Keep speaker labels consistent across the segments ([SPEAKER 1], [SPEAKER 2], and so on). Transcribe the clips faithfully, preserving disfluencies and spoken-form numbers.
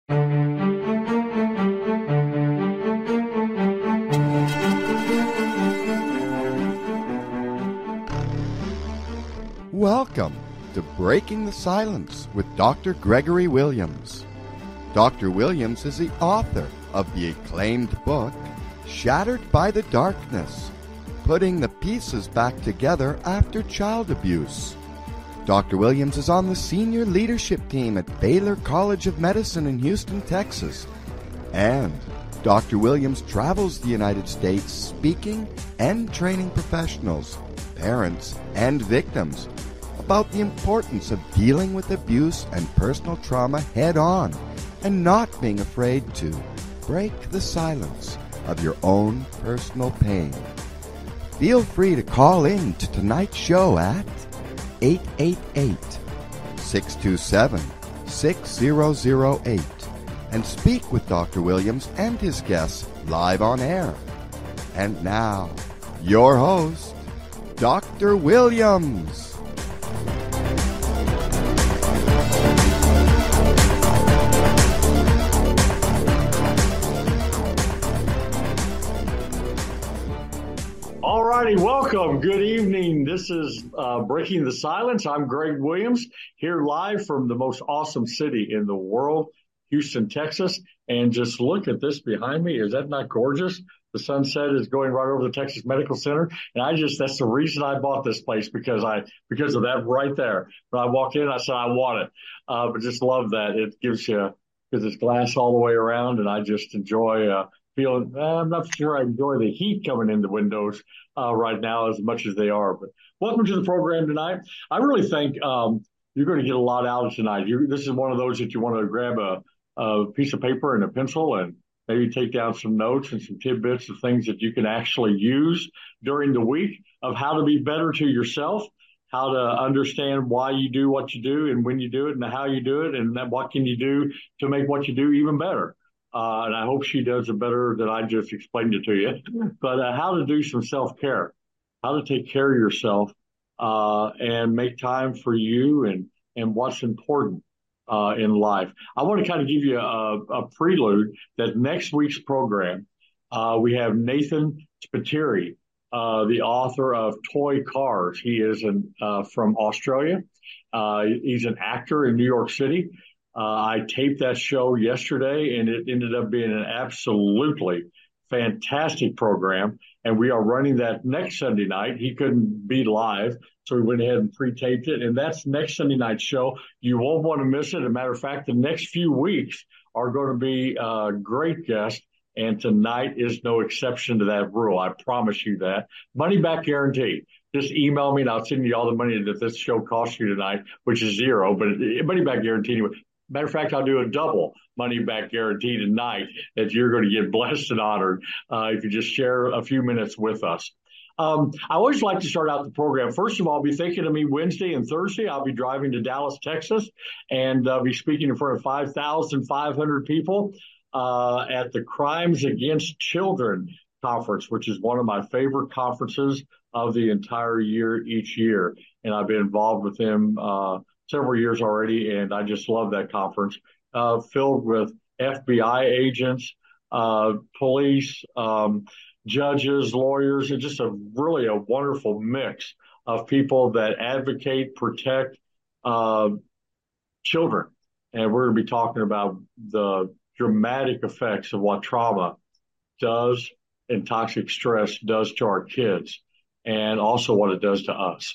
[SPEAKER 1] Welcome to Breaking the Silence with Doctor Gregory Williams. Doctor Williams is the author of the acclaimed book, Shattered by the Darkness, Putting the Pieces Back Together After Child Abuse. Doctor Williams is on the senior leadership team at Baylor College of Medicine in Houston, Texas. And Doctor Williams travels the United States speaking and training professionals, parents, and victims about the importance of dealing with abuse and personal trauma head-on and not being afraid to break the silence of your own personal pain. Feel free to call in to tonight's show at eight eight eight, six two seven, six zero zero eight and speak with Doctor Williams and his guests live on air. And now, your host, Doctor Williams.
[SPEAKER 2] All righty, welcome. Good evening. This is uh, Breaking the Silence. I'm Greg Williams, here live from the most awesome city in the world, Houston, Texas. And just look at this behind me. Is that not gorgeous? The sunset is going right over the Texas Medical Center. And I just, that's the reason I bought this place, because I, because of that right there. When I walked in, I said, I want it. Uh, but just love that. It gives you, because it's glass all the way around, and I just enjoy, uh, feeling, I'm not sure I enjoy the heat coming in the windows uh, right now as much as they are. But welcome to the program tonight. I really think um, you're going to get a lot out of tonight. You, this is one of those that you want to grab a, a piece of paper and a pencil and maybe take down some notes and some tidbits of things that you can actually use during the week of how to be better to yourself, how to understand why you do what you do and when you do it and how you do it, and then what can you do to make what you do even better. Uh, and I hope she does it better than I just explained it to you. But uh, how to do some self-care, how to take care of yourself uh, and make time for you and, and what's important uh, in life. I want to kind of give you a, a prelude that next week's program, uh, we have Nathan Spiteri, uh, the author of Toy Cars. He is an, uh, from Australia. Uh, he's an actor in New York City. Uh, I taped that show yesterday, and it ended up being an absolutely fantastic program. And we are running that next Sunday night. He couldn't be live, so we went ahead and pre-taped it. And that's next Sunday night show. You won't want to miss it. As a matter of fact, the next few weeks are going to be a great guest. And tonight is no exception to that rule. I promise you that. Money back guarantee. Just email me, and I'll send you all the money that this show costs you tonight, which is zero, but money back guarantee anyway. Matter of fact, I'll do a double money back guarantee tonight that you're going to get blessed and honored uh, if you just share a few minutes with us. Um, I always like to start out the program. First of all, be thinking of me Wednesday and Thursday. I'll be driving to Dallas, Texas, and uh, be speaking in front of five thousand five hundred people uh, at the Crimes Against Children conference, which is one of my favorite conferences of the entire year each year. And I've been involved with them uh several years already, and I just love that conference, uh, filled with F B I agents, uh, police, um, judges, lawyers, and just a really a wonderful mix of people that advocate, protect uh, children. And we're going to be talking about the dramatic effects of what trauma does and toxic stress does to our kids, and also what it does to us.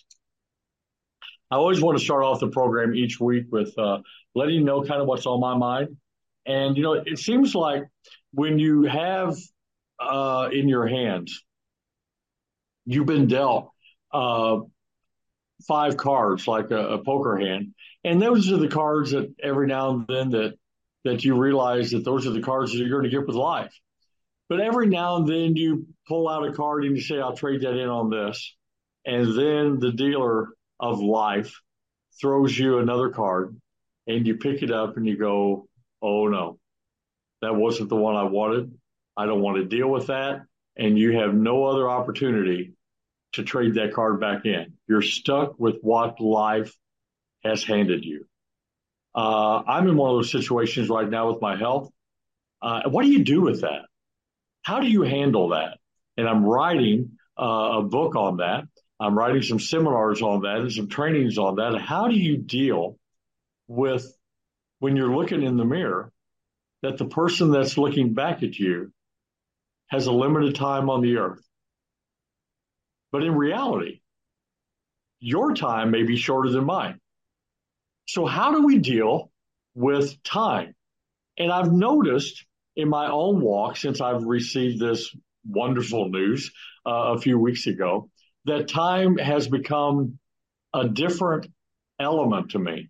[SPEAKER 2] I always want to start off the program each week with uh, letting you know kind of what's on my mind. And, you know, it seems like when you have uh, in your hands, you've been dealt uh, five cards like a, a poker hand. And those are the cards that every now and then that, that you realize that those are the cards that you're going to get with life. But every now and then you pull out a card and you say, I'll trade that in on this. And then the dealer of life throws you another card and you pick it up and you go, oh no, that wasn't the one I wanted. I don't want to deal with that. And you have no other opportunity to trade that card back in. You're stuck with what life has handed you. Uh, I'm in one of those situations right now with my health. Uh, what do you do with that? How do you handle that? And I'm writing uh, a book on that. I'm writing some seminars on that and some trainings on that. How do you deal with when you're looking in the mirror that the person that's looking back at you has a limited time on the earth? But in reality, your time may be shorter than mine. So how do we deal with time? And I've noticed in my own walk since I've received this wonderful news uh, a few weeks ago that time has become a different element to me,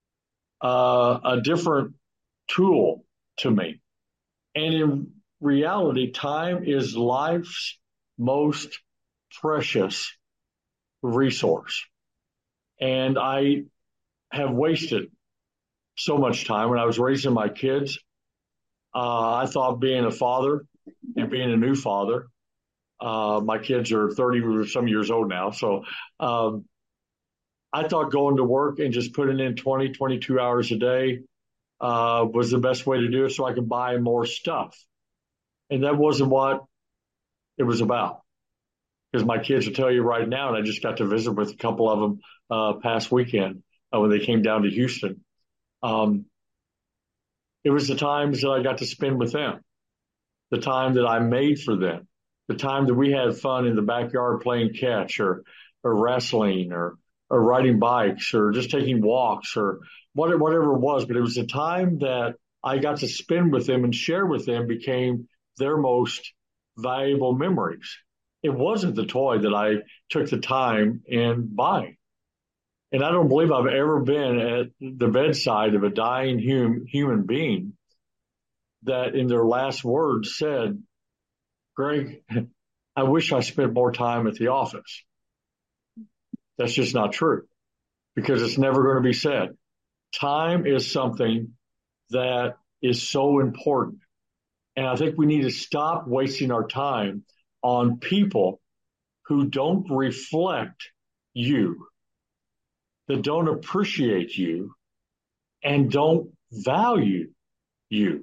[SPEAKER 2] uh, a different tool to me. And in reality, time is life's most precious resource. And I have wasted so much time when I was raising my kids. Uh, I thought being a father and being a new father, uh, my kids are thirty or some years old now. So um, I thought going to work and just putting in twenty, twenty-two hours a day uh, was the best way to do it so I could buy more stuff. And that wasn't what it was about. Because my kids will tell you right now, and I just got to visit with a couple of them uh, past weekend uh, when they came down to Houston. Um, it was the times that I got to spend with them, the time that I made for them, the time that we had fun in the backyard playing catch or, or wrestling or, or riding bikes or just taking walks or whatever, whatever it was. But it was the time that I got to spend with them and share with them became their most valuable memories. It wasn't the toy that I took the time in buying. And I don't believe I've ever been at the bedside of a dying hum, human being that in their last words said, Greg, I wish I spent more time at the office. That's just not true because it's never going to be said. Time is something that is so important. And I think we need to stop wasting our time on people who don't reflect you, that don't appreciate you, and don't value you.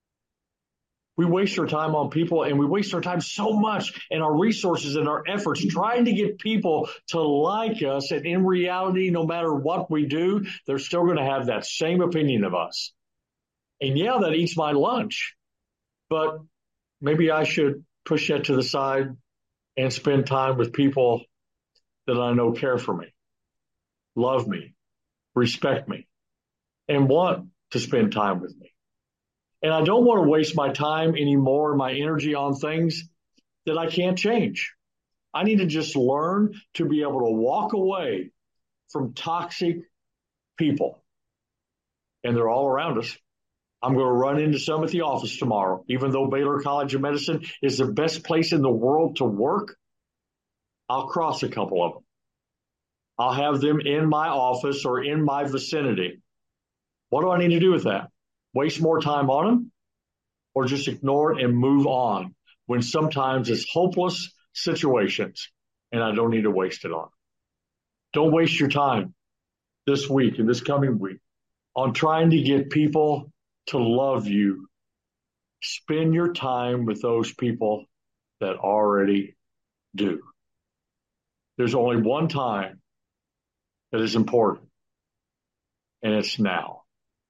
[SPEAKER 2] We waste our time on people and we waste our time so much and our resources and our efforts trying to get people to like us. And in reality, no matter what we do, they're still going to have that same opinion of us. And yeah, that eats my lunch, but maybe I should push that to the side and spend time with people that I know care for me, love me, respect me, and want to spend time with me. And I don't want to waste my time anymore, my energy on things that I can't change. I need to just learn to be able to walk away from toxic people. And they're all around us. I'm going to run into some at the office tomorrow. Even though Baylor College of Medicine is the best place in the world to work, I'll cross a couple of them. I'll have them in my office or in my vicinity. What do I need to do with that? Waste more time on them or just ignore it and move on when sometimes it's hopeless situations and I don't need to waste it on. Don't waste your time this week and this coming week on trying to get people to love you. Spend your time with those people that already do. There's only one time that is important, and it's now.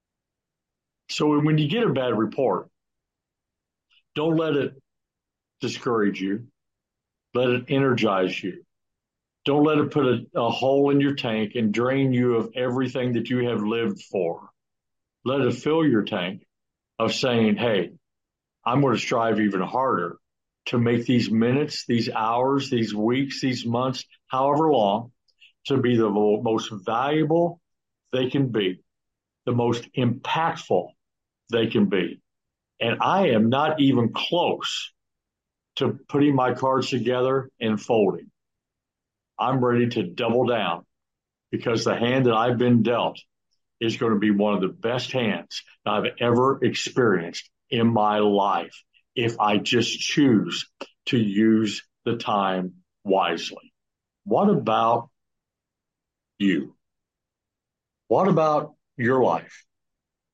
[SPEAKER 2] So when you get a bad report, don't let it discourage you. Let it energize you. Don't let it put a, a hole in your tank and drain you of everything that you have lived for. Let it fill your tank of saying, hey, I'm going to strive even harder to make these minutes, these hours, these weeks, these months, however long, to be the most valuable they can be, the most impactful they can be. And I am not even close to putting my cards together and folding. I'm ready to double down because the hand that I've been dealt is going to be one of the best hands I've ever experienced in my life if I just choose to use the time wisely. What about you? What about your life?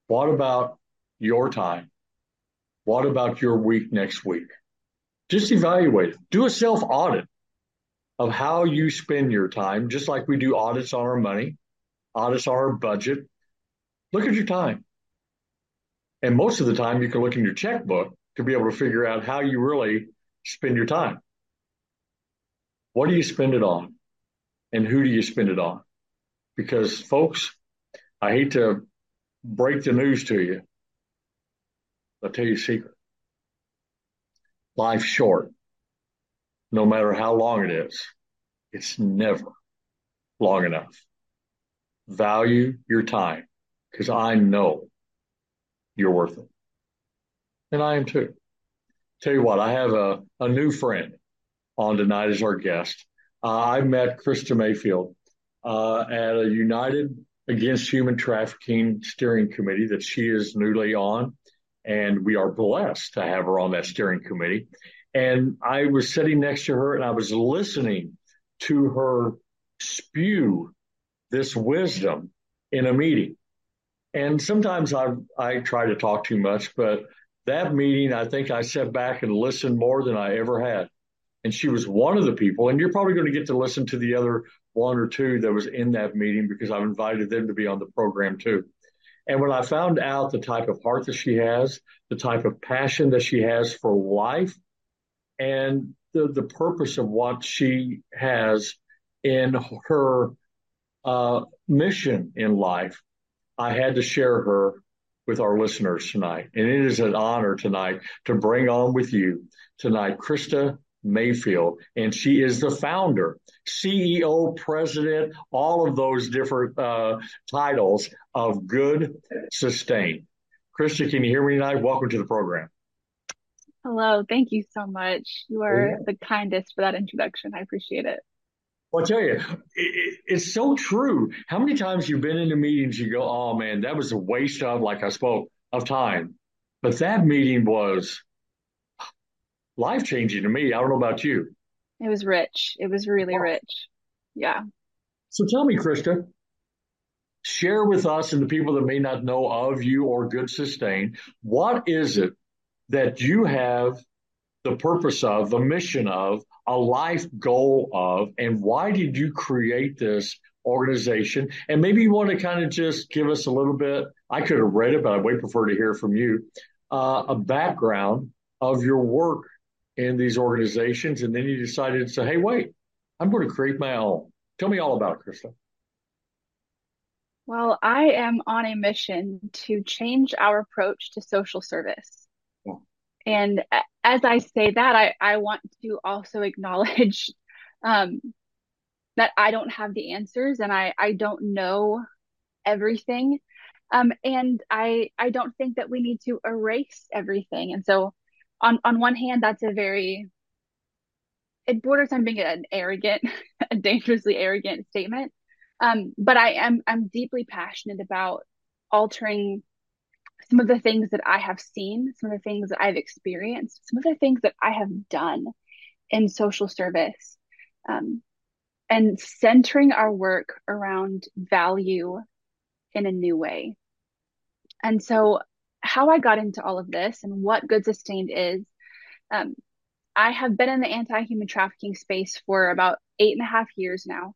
[SPEAKER 2] What about your time? What about your week next week? Just evaluate it. Do a self audit of how you spend your time, just like we do audits on our money, audits on our budget. Look at your time. And most of the time, you can look in your checkbook to be able to figure out how you really spend your time. What do you spend it on? And who do you spend it on? Because, folks, I hate to break the news to you. I'll tell you a secret. Life's short. No matter how long it is, it's never long enough. Value your time, because I know you're worth it. And I am too. Tell you what, I have a, a new friend on tonight as our guest. Uh, I met Krista Mayfield uh, at a United Against Human Trafficking steering committee that she is newly on. And we are blessed to have her on that steering committee. And I was sitting next to her and I was listening to her spew this wisdom in a meeting. And sometimes I I try to talk too much, but that meeting, I think I sat back and listened more than I ever had. And she was one of the people, and you're probably going to get to listen to the other one or two that was in that meeting because I've invited them to be on the program too. And when I found out the type of heart that she has, the type of passion that she has for life, and the, the purpose of what she has in her uh, mission in life, I had to share her with our listeners tonight. And it is an honor tonight to bring on with you tonight Krista Mayfield. And she is the founder, C E O, president, all of those different uh, titles of Good Sustain. Krista, can you hear me tonight? Welcome to the program.
[SPEAKER 3] Hello, thank you so much. You are yeah. the kindest for that introduction. I appreciate it.
[SPEAKER 2] Well, I'll tell you, it, it's so true. How many times you've been into meetings, you go, oh man, that was a waste of, like I spoke, of time. But that meeting was life-changing to me. I don't know about you.
[SPEAKER 3] It was rich. It was really oh. rich. Yeah.
[SPEAKER 2] So tell me, Krista, share with us and the people that may not know of you or Good Sustain, what is it that you have the purpose of, the mission of, a life goal of, and why did you create this organization? And maybe you want to kind of just give us a little bit, I could have read it, but I would prefer to hear from you, uh, a background of your work in these organizations. And then you decided to say, hey, wait, I'm going to create my own. Tell me all about it, Krista.
[SPEAKER 3] Well, I am on a mission to change our approach to social service. Yeah. And as I say that, I, I want to also acknowledge um, that I don't have the answers and I, I don't know everything. Um, and I I don't think that we need to erase everything. And so on, on one hand, that's a very, it borders on being an arrogant, a dangerously arrogant statement. Um, but I am I'm deeply passionate about altering some of the things that I have seen, some of the things that I've experienced, some of the things that I have done in social service, um, and centering our work around value in a new way. And so how I got into all of this and what Good Sustained is, um, I have been in the anti-human trafficking space for about eight and a half years now,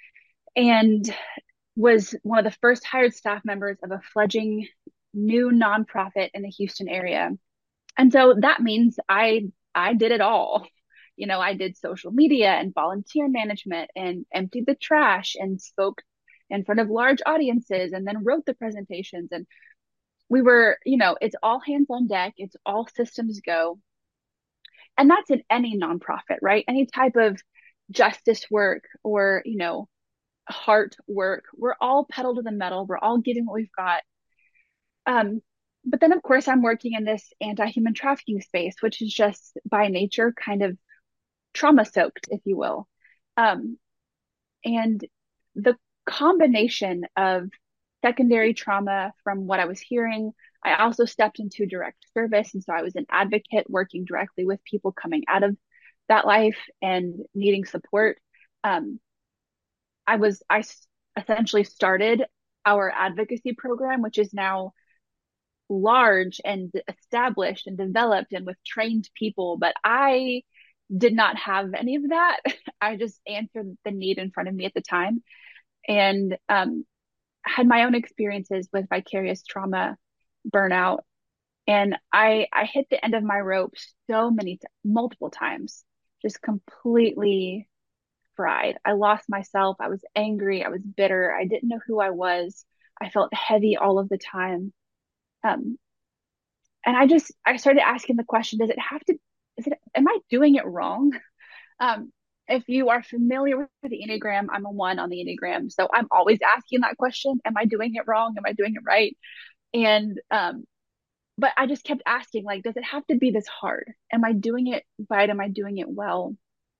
[SPEAKER 3] and was one of the first hired staff members of a fledgling new nonprofit in the Houston area. And so that means I I did it all. You know, I did social media and volunteer management and emptied the trash and spoke in front of large audiences and then wrote the presentations. And we were, you know, it's all hands on deck. It's all systems go. And that's in any nonprofit, right? Any type of justice work or, you know, heart work. We're all pedal to the metal. We're all giving what we've got. Um, but then, of course, I'm working in this anti-human trafficking space, which is just by nature kind of trauma-soaked, if you will. Um, and the combination of secondary trauma from what I was hearing, I also stepped into direct service. And so I was an advocate working directly with people coming out of that life and needing support. Um, I was, I essentially started our advocacy program, which is now large and established and developed and with trained people, but I did not have any of that. I just answered the need in front of me at the time, and um, had my own experiences with vicarious trauma, burnout, and I I hit the end of my rope so many multiple times, just completely fried. I lost myself. I was angry. I was bitter. I didn't know who I was. I felt heavy all of the time. Um, and I just I started asking the question, does it have to, is it, am I doing it wrong? Um, if you are familiar with the Enneagram, I'm a one on the Enneagram. So I'm always asking that question. Am I doing it wrong? Am I doing it right? And, um, but I just kept asking, like, does it have to be this hard? Am I doing it right? Am I doing it well?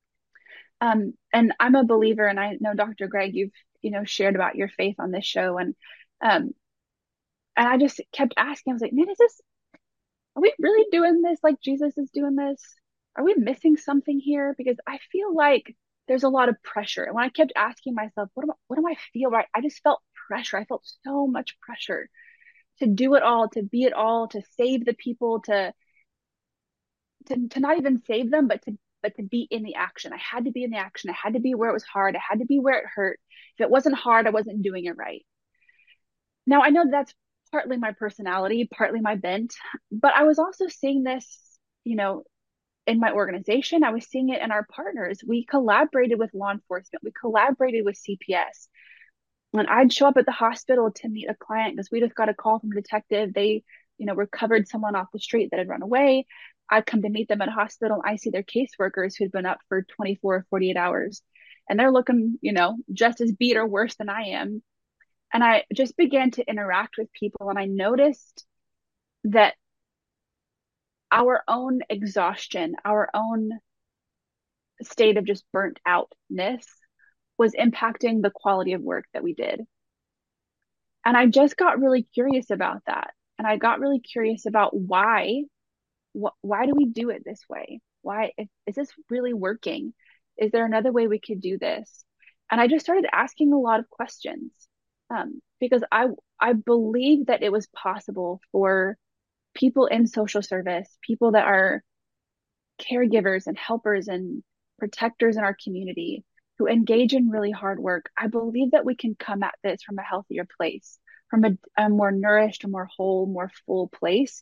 [SPEAKER 3] Um, and I'm a believer, and I know Doctor Greg, you've, you know, shared about your faith on this show. And, um, and I just kept asking, I was like, man, is this, are we really doing this like Jesus is doing this? Are we missing something here? Because I feel like there's a lot of pressure. And when I kept asking myself, what am I, what do I feel right? I just felt pressure. I felt so much pressure to do it all, to be it all, to save the people, to, to, to not even save them, but to, but to be in the action. I had to be in the action. I had to be where it was hard. I had to be where it hurt. If it wasn't hard, I wasn't doing it right. Now I know that's partly my personality, partly my bent, but I was also seeing this, you know, in my organization. I was seeing it in our partners. We collaborated with law enforcement. We collaborated with C P S. When I'd show up at the hospital to meet a client because we just got a call from a detective, they, you know, recovered someone off the street that had run away. I'd come to meet them at a hospital. I see their caseworkers who'd been up for twenty-four or forty-eight hours, and they're looking, you know, just as beat or worse than I am. And I just began to interact with people, and I noticed that our own exhaustion, our own state of just burnt outness was impacting the quality of work that we did. And I just got really curious about that. And I got really curious about why, wh- why do we do it this way? Why, if, is this really working? Is there another way we could do this? And I just started asking a lot of questions, um, because I, I believe that it was possible for people in social service, people that are caregivers and helpers and protectors in our community who engage in really hard work. I believe that we can come at this from a healthier place, from a, a more nourished, a more whole, more full place,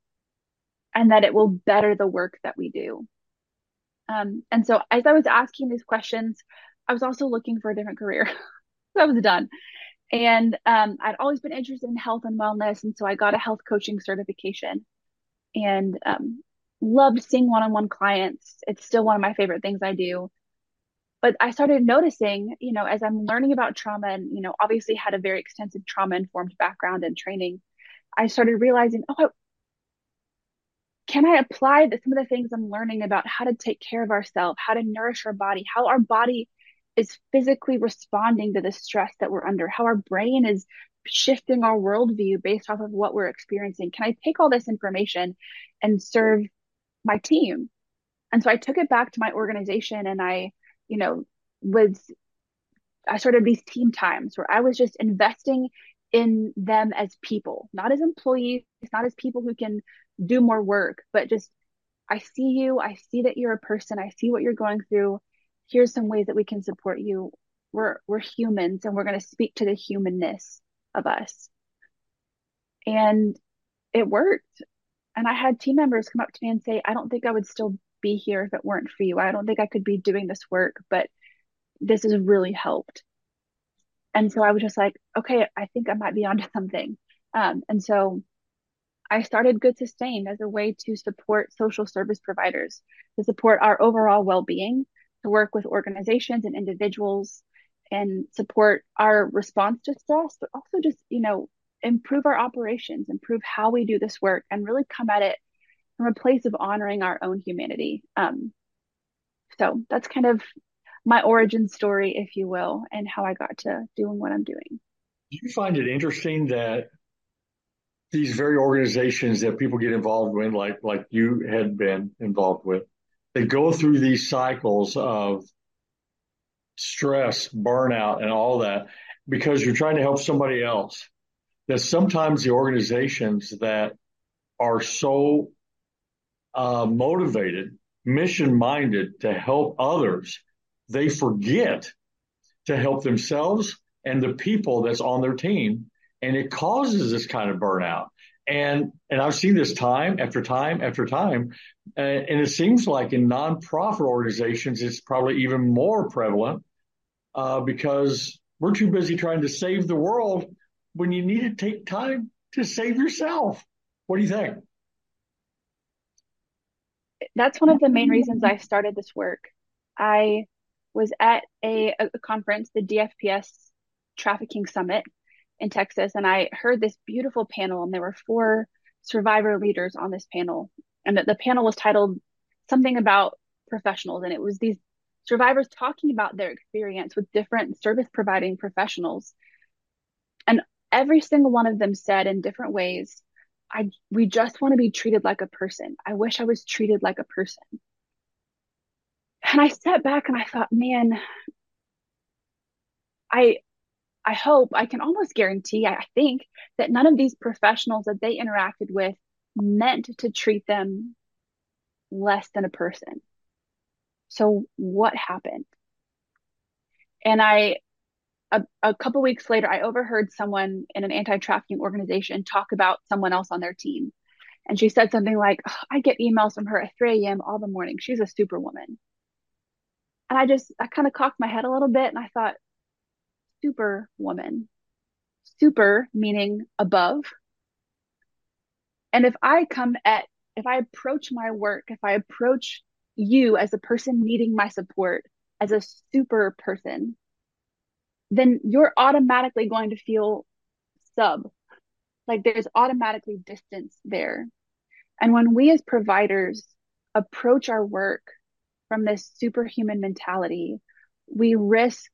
[SPEAKER 3] and that it will better the work that we do. Um, and so as I was asking these questions, I was also looking for a different career. So I was done. And um, I'd always been interested in health and wellness. And so I got a health coaching certification, and um, loved seeing one-on-one clients. It's still one of my favorite things I do. But I started noticing, you know, as I'm learning about trauma, and, you know, obviously had a very extensive trauma-informed background and training, I started realizing, oh, can I apply the, some of the things I'm learning about how to take care of ourselves, how to nourish our body, how our body is physically responding to the stress that we're under, how our brain is shifting our worldview based off of what we're experiencing. Can I take all this information and serve my team? And so I took it back to my organization, and I, you know, was, I started these team times where I was just investing in them as people, not as employees, not as people who can do more work, but just, I see you, I see that you're a person, I see what you're going through. Here's some ways that we can support you. We're, we're humans, and we're going to speak to the humanness of us. And it worked. And I had team members come up to me and say, I don't think I would still be here if it weren't for you. I don't think I could be doing this work, but this has really helped. And so I was just like, okay, I think I might be onto something. Um, and so I started Good Sustain as a way to support social service providers, to support our overall well-being, to work with organizations and individuals, and support our response to stress, but also just, you know, improve our operations, improve how we do this work, and really come at it from a place of honoring our own humanity. Um, so that's kind of my origin story, if you will, and how I got to doing what I'm doing.
[SPEAKER 2] Do you find it interesting that these very organizations that people get involved with, like like you had been involved with, they go through these cycles of stress, burnout, and all that because you're trying to help somebody else? that sometimes the organizations that are so uh, motivated, mission minded to help others, they forget to help themselves and the people that's on their team. And it causes this kind of burnout. And, and I've seen this time after time after time. Uh, and it seems like in nonprofit organizations, it's probably even more prevalent uh, because we're too busy trying to save the world when you need to take time to save yourself. What do you think?
[SPEAKER 3] That's one of the main reasons I started this work. I was at a, a conference, the D F P S Trafficking Summit in Texas, and I heard this beautiful panel, and there were four survivor leaders on this panel. And the, the panel was titled something about professionals, and it was these survivors talking about their experience with different service providing professionals. And every single one of them said in different ways, I we just want to be treated like a person. I wish I was treated like a person. And I sat back and I thought, man, I I hope, I can almost guarantee, I think, that none of these professionals that they interacted with meant to treat them less than a person. So what happened? And I, a, a couple weeks later, I overheard someone in an anti-trafficking organization talk about someone else on their team. And she said something like, oh, I get emails from her at three a.m. all the morning. She's a superwoman. And I just, I kind of cocked my head a little bit and I thought, superwoman. Super meaning above. And if I come at, if I approach my work, if I approach you as a person needing my support, as a super person, then you're automatically going to feel sub. Like there's automatically distance there. And when we as providers approach our work from this superhuman mentality, we risk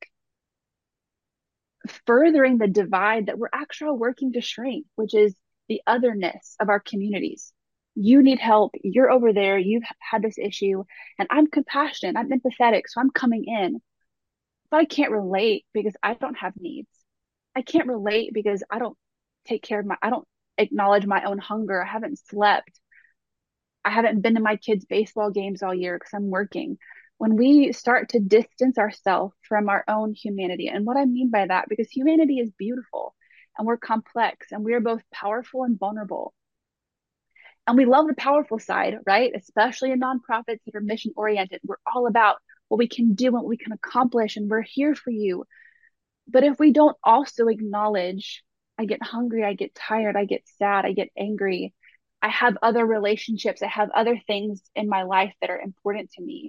[SPEAKER 3] furthering the divide that we're actually working to shrink, which is the otherness of our communities. You need help. You're over there. You've had this issue and I'm compassionate. I'm empathetic. So I'm coming in, but I can't relate because I don't have needs. I can't relate because I don't take care of my, I don't acknowledge my own hunger. I haven't slept. I haven't been to my kids' baseball games all year because I'm working. When we start to distance ourselves from our own humanity, and what I mean by that, because humanity is beautiful and we're complex and we are both powerful and vulnerable. And we love the powerful side, right? Especially in nonprofits that are mission oriented. We're all about what we can do and what we can accomplish, and we're here for you. But if we don't also acknowledge, I get hungry, I get tired, I get sad, I get angry, I have other relationships, I have other things in my life that are important to me,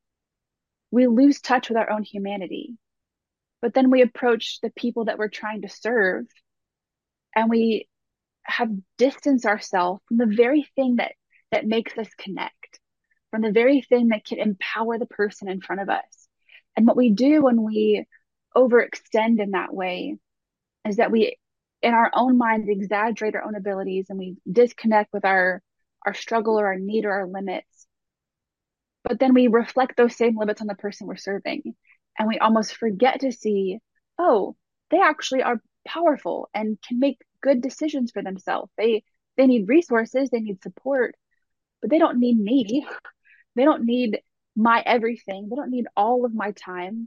[SPEAKER 3] we lose touch with our own humanity. But then we approach the people that we're trying to serve and we have distanced ourselves from the very thing that, that makes us connect, from the very thing that can empower the person in front of us. And what we do when we overextend in that way is that we, in our own minds, exaggerate our own abilities and we disconnect with our, our struggle or our need or our limits. But then we reflect those same limits on the person we're serving. And we almost forget to see, oh, they actually are powerful and can make good decisions for themselves. They, they need resources, they need support, but they don't need me. They don't need my everything. They don't need all of my time.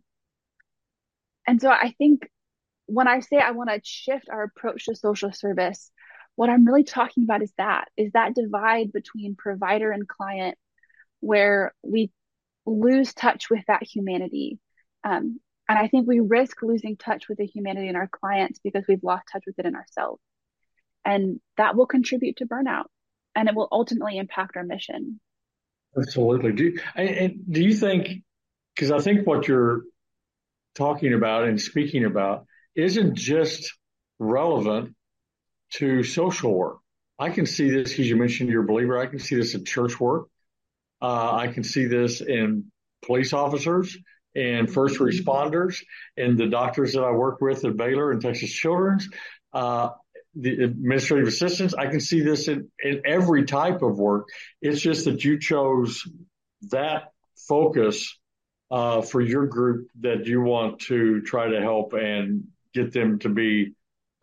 [SPEAKER 3] And so I think when I say I want to shift our approach to social service, what I'm really talking about is that, is that divide between provider and client, where we lose touch with that humanity. Um, and I think we risk losing touch with the humanity in our clients because we've lost touch with it in ourselves. And that will contribute to burnout and it will ultimately impact our mission.
[SPEAKER 2] Absolutely. Do you, and, and do you think, because I think what you're talking about and speaking about isn't just relevant to social work. I can see this because you mentioned you're a believer. I can see this in church work. Uh, I can see this in police officers and first responders and the doctors that I work with at Baylor and Texas Children's, uh, the administrative assistants. I can see this in, in every type of work. It's just that you chose that focus uh, for your group that you want to try to help and get them to be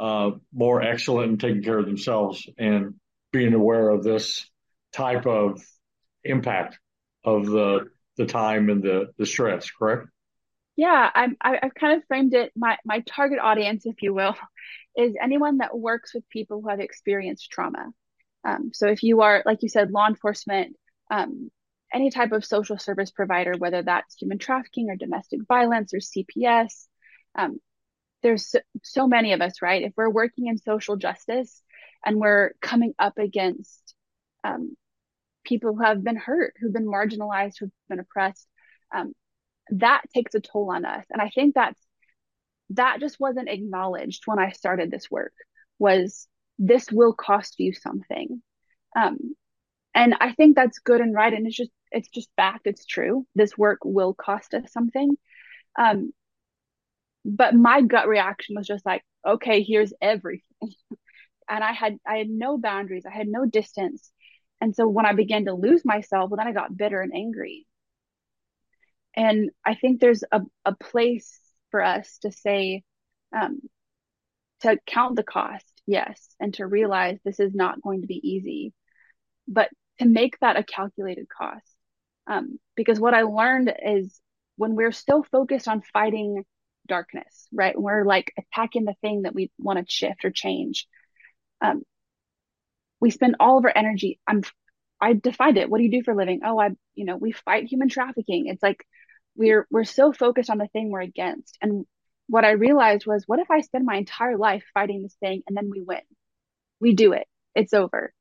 [SPEAKER 2] uh, more excellent in taking care of themselves and being aware of this type of impact of the the time and the the stress, correct?
[SPEAKER 3] Yeah, I'm, I, I've kind of framed it, my, my target audience, if you will, is anyone that works with people who have experienced trauma. Um, so if you are, like you said, law enforcement, um, any type of social service provider, whether that's human trafficking or domestic violence or C P S, um, there's so, so many of us, right? If we're working in social justice and we're coming up against um, people who have been hurt, who've been marginalized, who've been oppressed, um, that takes a toll on us. And I think that's, that just wasn't acknowledged when I started this work, was this will cost you something. Um, and I think that's good and right. And it's just, it's just fact. It's true. This work will cost us something. Um, but my gut reaction was just like, okay, here's everything. And I had, I had no boundaries. I had no distance. And so when I began to lose myself, well, then I got bitter and angry. And I think there's a, a place for us to say, um, to count the cost, yes, and to realize this is not going to be easy, but to make that a calculated cost. Um, because what I learned is when we're so focused on fighting darkness, right? When we're like attacking the thing that we want to shift or change, um, we spend all of our energy. I'm, I defined it. What do you do for a living? Oh, I, you know, we fight human trafficking. It's like, we're, we're so focused on the thing we're against. And what I realized was, what if I spend my entire life fighting this thing and then we win? We do it. It's over.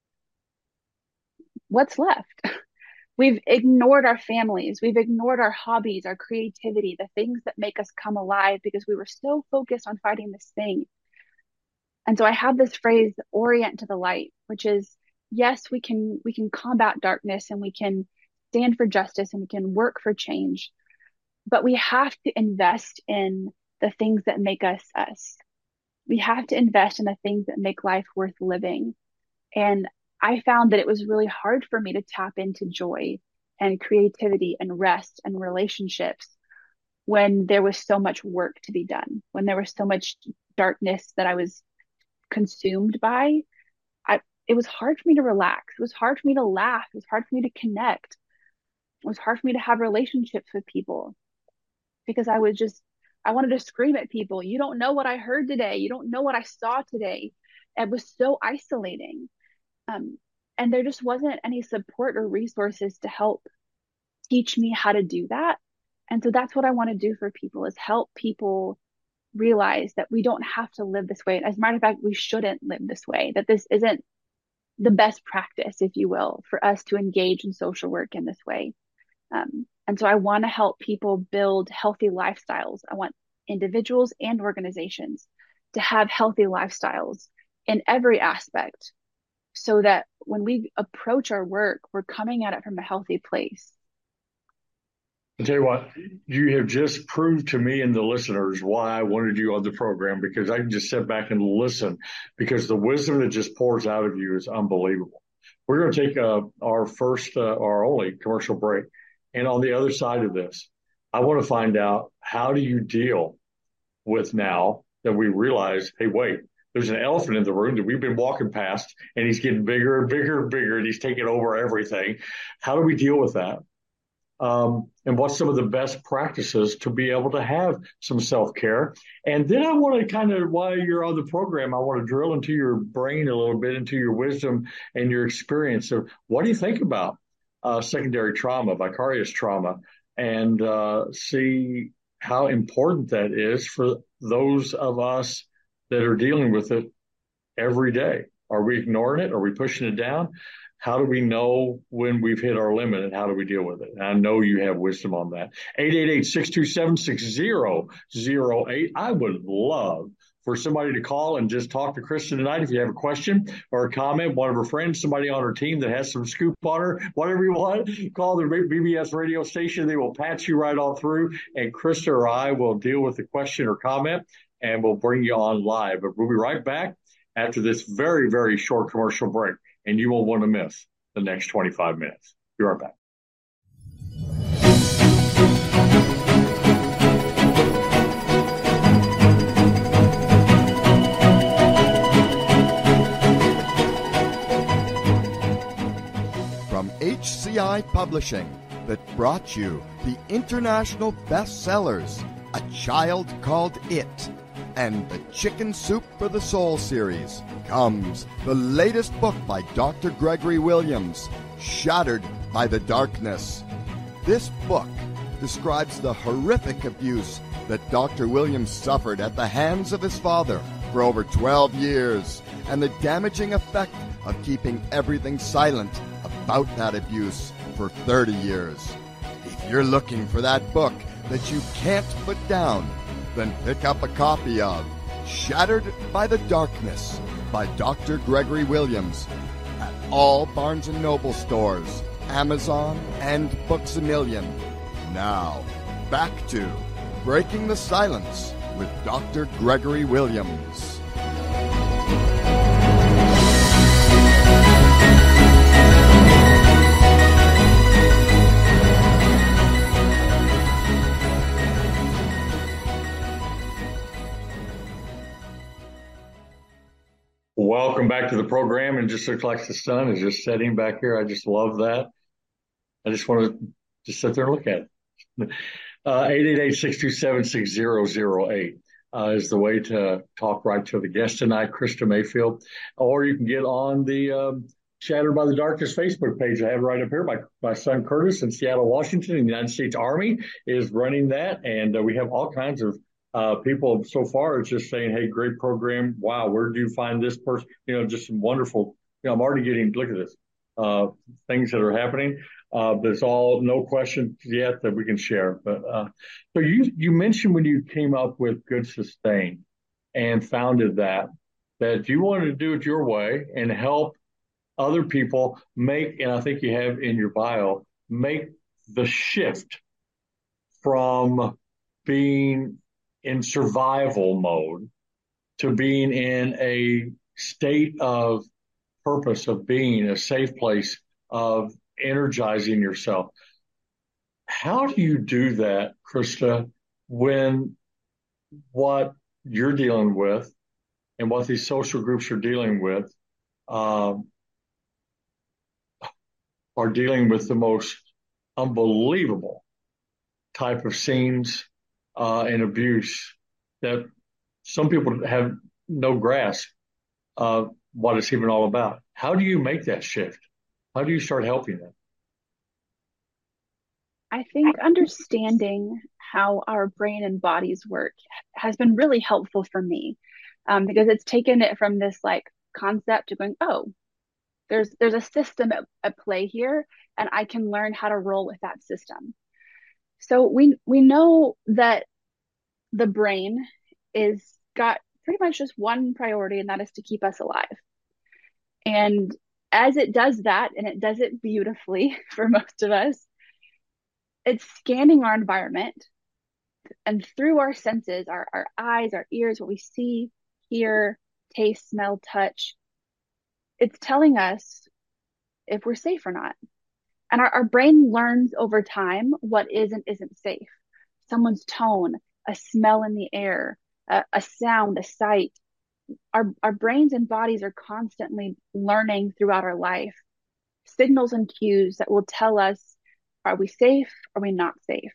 [SPEAKER 3] What's left? We've ignored our families. We've ignored our hobbies, our creativity, the things that make us come alive because we were so focused on fighting this thing. And so I have this phrase, orient to the light, which is, yes, we can, we can combat darkness and we can stand for justice and we can work for change, but we have to invest in the things that make us us. We have to invest in the things that make life worth living. And I found that it was really hard for me to tap into joy and creativity and rest and relationships when there was so much work to be done, when there was so much darkness that I was consumed by. I, it was hard for me to relax. It was hard for me to laugh. It was hard for me to connect. It was hard for me to have relationships with people because I was just, I wanted to scream at people. You don't know what I heard today. You don't know what I saw today. It was so isolating. Um, and there just wasn't any support or resources to help teach me how to do that. And so that's what I want to do for people, is help people realize that we don't have to live this way. As a matter of fact, we shouldn't live this way, that this isn't the best practice, if you will, for us to engage in social work in this way. Um, and so I want to help people build healthy lifestyles. I want individuals and organizations to have healthy lifestyles in every aspect, so that when we approach our work, we're coming at it from a healthy place.
[SPEAKER 2] I'll tell you what, you have just proved to me and the listeners why I wanted you on the program, because I can just sit back and listen, because the wisdom that just pours out of you is unbelievable. We're going to take uh, our first, uh, our only commercial break. And on the other side of this, I want to find out, how do you deal with, now that we realize, hey, wait, there's an elephant in the room that we've been walking past, and he's getting bigger and bigger and bigger, and he's taking over everything. How do we deal with that? Um, and what's some of the best practices to be able to have some self-care? And then I want to kind of, while you're on the program, I want to drill into your brain a little bit, into your wisdom and your experience of, what do you think about uh, secondary trauma, vicarious trauma, and uh, see how important that is for those of us that are dealing with it every day. Are we ignoring it? Are we pushing it down? How do we know when we've hit our limit, and how do we deal with it? And I know you have wisdom on that. eight eight eight, six two seven, six zero zero eight. I would love for somebody to call and just talk to Kristen tonight. If you have a question or a comment, one of her friends, somebody on her team that has some scoop on her, whatever you want, call the B B S radio station. They will patch you right on through, and Krista or I will deal with the question or comment, and we'll bring you on live. But we'll be right back after this very, very short commercial break, and you won't want to miss the next twenty-five minutes. Be right back.
[SPEAKER 1] T I Publishing that brought you the international bestsellers, A Child Called It, and the Chicken Soup for the Soul series, comes the latest book by Doctor Gregory Williams, Shattered by the Darkness. This book describes the horrific abuse that Doctor Williams suffered at the hands of his father for over twelve years, and the damaging effect of keeping everything silent about that abuse for thirty years. If you're looking for that book that you can't put down, then pick up a copy of Shattered by the Darkness by Doctor Gregory Williams at all Barnes and Noble stores, Amazon, and Books A Million. Now, back to Breaking the Silence with Doctor Gregory Williams.
[SPEAKER 2] Welcome back to the program. And just looks like the sun is just setting back here. I just love that. I just want to just sit there and look at it. Uh, eight eight eight, six two seven, six zero zero eight uh, is the way to talk right to the guest tonight, Krista Mayfield. Or you can get on the um, Shattered by the Darkness Facebook page. I have right up here. My, my son Curtis in Seattle, Washington, in the United States Army is running that. And uh, we have all kinds of uh, people so far. It's just saying, hey, great program. Wow, where do you find this person? You know, just some wonderful, you know, I'm already getting, look at this, uh, things that are happening. Uh, there's all no question yet that we can share. But uh, so you you mentioned when you came up with Good Sustain and founded that, that you wanted to do it your way and help other people make, and I think you have in your bio, make the shift from being in survival mode to being in a state of purpose, of being a safe place, of energizing yourself. How do you do that, Krista, when what you're dealing with and what these social groups are dealing with um, are dealing with the most unbelievable type of scenes uh, and abuse that some people have no grasp of what it's even all about? How do you make that shift? How do you start helping them?
[SPEAKER 3] I think understanding how our brain and bodies work has been really helpful for me, um, because it's taken it from this like concept to going, oh, there's there's a system at, at play here, and I can learn how to roll with that system. So we we know that the brain is got pretty much just one priority, and that is to keep us alive. And as it does that, and it does it beautifully for most of us, it's scanning our environment, and through our senses, our, our eyes, our ears, what we see, hear, taste, smell, touch, it's telling us if we're safe or not. And our, our brain learns over time what is and isn't safe. Someone's tone, a smell in the air, a, a sound, a sight. Our, our brains and bodies are constantly learning throughout our life signals and cues that will tell us, are we safe? Are we not safe?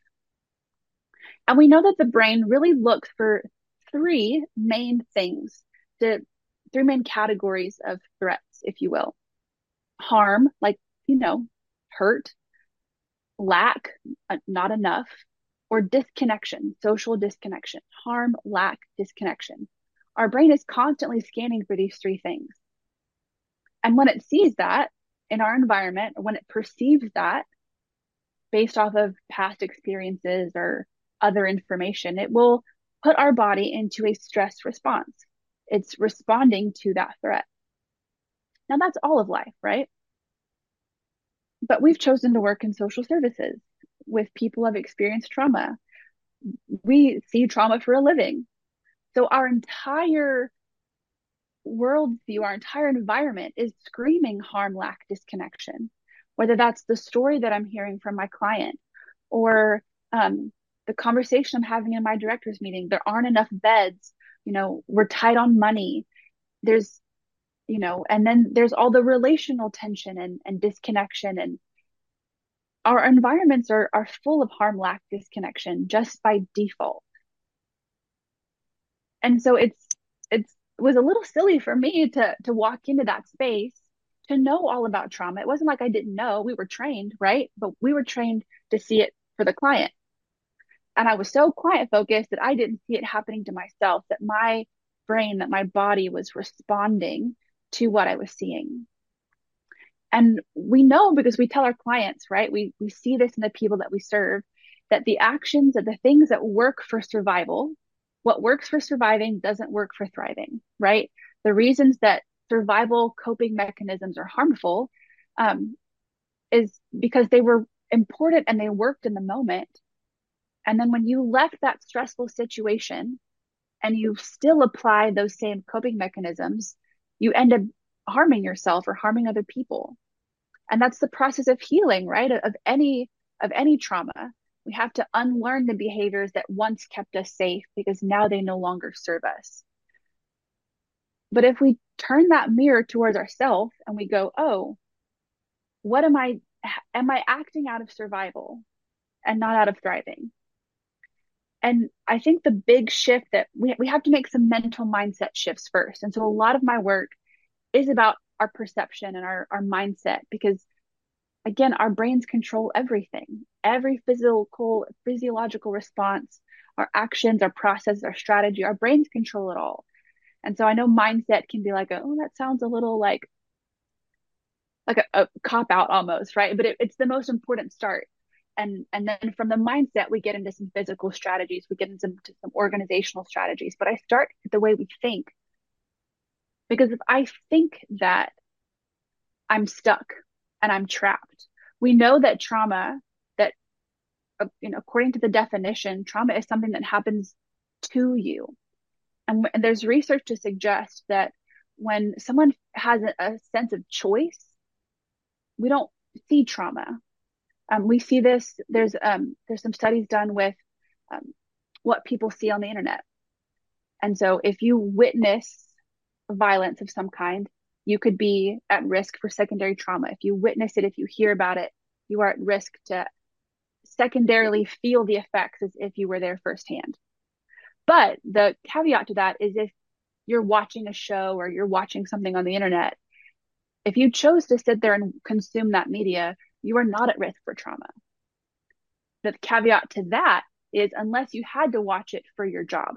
[SPEAKER 3] And we know that the brain really looks for three main things, the three main categories of threats, if you will. Harm, like, you know, hurt, lack, uh, not enough, or disconnection, social disconnection. Harm, lack, disconnection. Our brain is constantly scanning for these three things. And when it sees that in our environment, or when it perceives that based off of past experiences or other information, it will put our body into a stress response. It's responding to that threat. Now that's all of life, right? But we've chosen to work in social services with people who have experienced trauma. We see trauma for a living. So our entire worldview, our entire environment is screaming harm, lack, disconnection, whether that's the story that I'm hearing from my client or um, the conversation I'm having in my director's meeting. There aren't enough beds, you know, we're tight on money. There's, you know, and then there's all the relational tension and, and disconnection. And our environments are, are full of harm, lack, disconnection just by default. And so it's, it's, it was a little silly for me to, to walk into that space to know all about trauma. It wasn't like I didn't know. We were trained, right? But we were trained to see it for the client. And I was so client focused that I didn't see it happening to myself, that my brain, that my body was responding to what I was seeing. And we know because we tell our clients, right? We, we see this in the people that we serve, that the actions, that the things that work for survival, what works for surviving doesn't work for thriving, right? The reasons that survival coping mechanisms are harmful um, is because they were important and they worked in the moment. And then when you left that stressful situation and you still apply those same coping mechanisms, you end up harming yourself or harming other people. And that's the process of healing, right? Of any, of any trauma. We have to unlearn the behaviors that once kept us safe because now they no longer serve us. But if we turn that mirror towards ourselves and we go, oh, what am I, am I acting out of survival and not out of thriving? And I think the big shift that we, we have to make some mental mindset shifts first. And so a lot of my work is about our perception and our, our mindset, because again, our brains control everything, every physical, physiological response, our actions, our processes, our strategy, our brains control it all. And so I know mindset can be like, a, oh, that sounds a little like, like a, a cop out almost, right? But it, it's the most important start. And, and then from the mindset, we get into some physical strategies, we get into some, some organizational strategies, but I start with the way we think. Because if I think that I'm stuck and I'm trapped, we know that trauma, that, uh, you know, according to the definition, trauma is something that happens to you. And, and there's research to suggest that when someone has a, a sense of choice, we don't see trauma. Um, we see this, there's, um, there's some studies done with um, what people see on the internet. And so if you witness violence of some kind, you could be at risk for secondary trauma. If you witness it, if you hear about it, you are at risk to secondarily feel the effects as if you were there firsthand. But the caveat to that is if you're watching a show or you're watching something on the internet, if you chose to sit there and consume that media, you are not at risk for trauma. The caveat to that is unless you had to watch it for your job.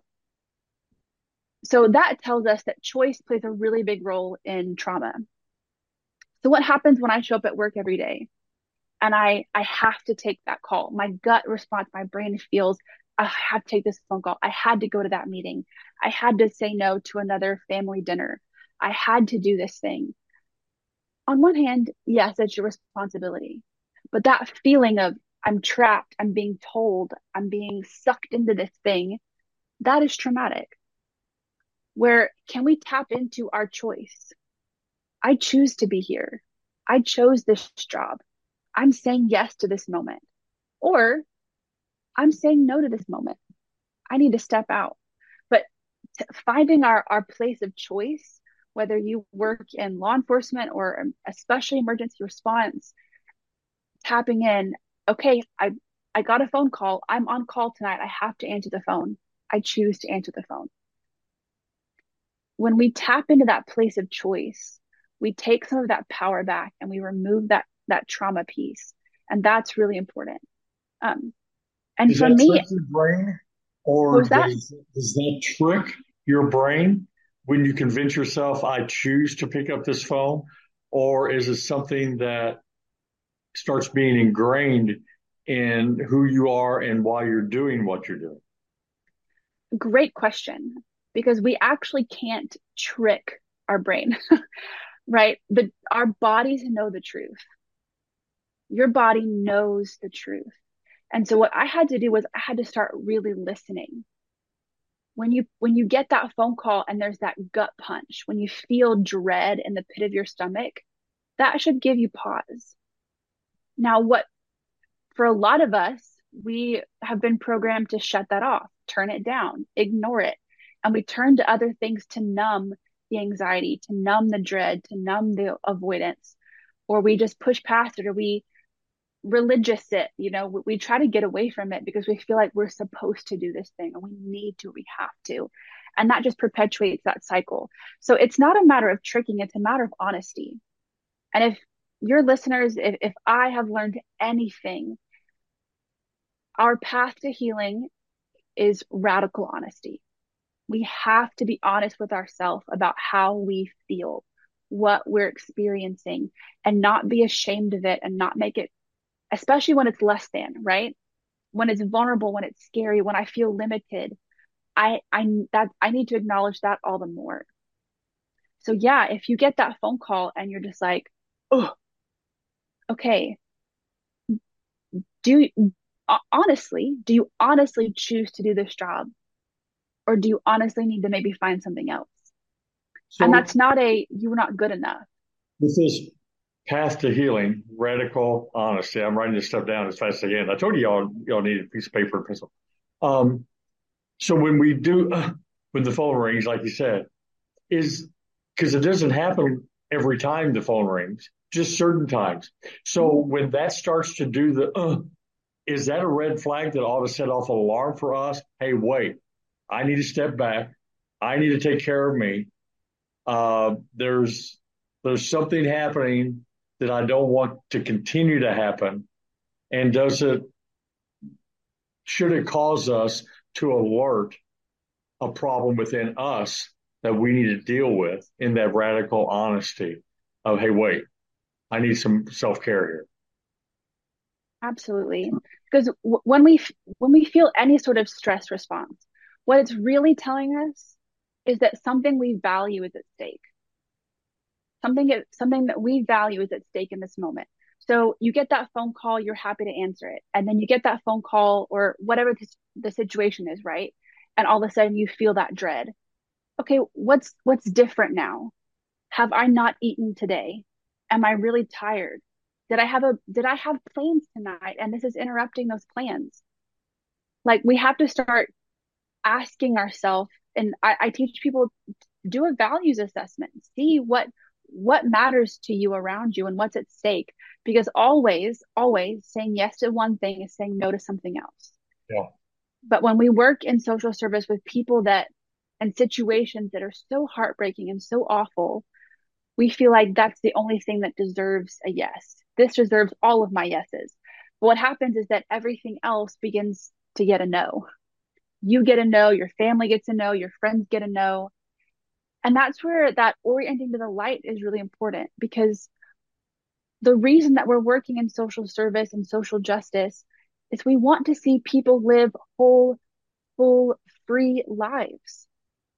[SPEAKER 3] So that tells us that choice plays a really big role in trauma. So what happens when I show up at work every day and I, I have to take that call? My gut response, my brain feels, I have to take this phone call. I had to go to that meeting. I had to say no to another family dinner. I had to do this thing. On one hand, yes, it's your responsibility. But that feeling of I'm trapped, I'm being told, I'm being sucked into this thing, that is traumatic. Where can we tap into our choice? I choose to be here. I chose this job. I'm saying yes to this moment. Or I'm saying no to this moment. I need to step out. But t- finding our, our place of choice, whether you work in law enforcement or especially emergency response, tapping in, okay, I, I got a phone call. I'm on call tonight. I have to answer the phone. I choose to answer the phone. When we tap into that place of choice, we take some of that power back and we remove that, that trauma piece. And that's really important. Um, and
[SPEAKER 2] does
[SPEAKER 3] for
[SPEAKER 2] that
[SPEAKER 3] me,
[SPEAKER 2] trick your brain, or
[SPEAKER 3] was that?
[SPEAKER 2] does, does that trick your brain when you convince yourself I choose to pick up this phone? Or is it something that starts being ingrained in who you are and why you're doing what you're doing?
[SPEAKER 3] Great question, because we actually can't trick our brain, right? The, our bodies know the truth. Your body knows the truth. And so what I had to do was I had to start really listening. When you, when you get that phone call and there's that gut punch, when you feel dread in the pit of your stomach, that should give you pause. Now, what, for a lot of us, we have been programmed to shut that off, turn it down, ignore it. And we turn to other things to numb the anxiety, to numb the dread, to numb the avoidance, or we just push past it, or we religious it, you know, we, we try to get away from it because we feel like we're supposed to do this thing and we need to, we have to. And that just perpetuates that cycle. So it's not a matter of tricking, it's a matter of honesty. And if your listeners, if, if I have learned anything, our path to healing is radical honesty. We have to be honest with ourselves about how we feel, what we're experiencing, and not be ashamed of it and not make it, especially when it's less than, right? When it's vulnerable, when it's scary, when I feel limited, I, I, that I need to acknowledge that all the more. So yeah, if you get that phone call and you're just like, oh, okay, do you, honestly, do you honestly choose to do this job? Or do you honestly need to maybe find something else? So, and that's not a, you were not good enough.
[SPEAKER 2] This is path to healing, radical honesty. I'm writing this stuff down as fast as I can. I told you y'all, y'all need a piece of paper and pencil. Um, so when we do, uh, when the phone rings, like you said, is because it doesn't happen every time the phone rings, just certain times. So when that starts to do the, uh, is that a red flag that ought to set off an alarm for us? Hey, wait, I need to step back. I need to take care of me. Uh, there's, there's something happening that I don't want to continue to happen. And does it, should it cause us to alert a problem within us that we need to deal with in that radical honesty of, hey, wait, I need some self-care here.
[SPEAKER 3] Absolutely. Because w- when we, when we feel any sort of stress response, what it's really telling us is that something we value is at stake. Something, something that we value is at stake in this moment. So you get that phone call, you're happy to answer it. And then you get that phone call or whatever the, the situation is, right? And all of a sudden you feel that dread. Okay, what's, what's different now? Have I not eaten today? Am I really tired? Did I have a, did I have plans tonight? And this is interrupting those plans. Like we have to start asking ourselves, and I, I teach people, do a values assessment, see what, what matters to you around you and what's at stake. Because always, always saying yes to one thing is saying no to something else.
[SPEAKER 2] Yeah.
[SPEAKER 3] But when we work in social service with people that, and situations that are so heartbreaking and so awful, we feel like that's the only thing that deserves a yes. This deserves all of my yeses. But what happens is that everything else begins to get a no. You get a no, your family gets a no, your friends get a no. And that's where that orienting to the light is really important, because the reason that we're working in social service and social justice is we want to see people live whole, full, free lives.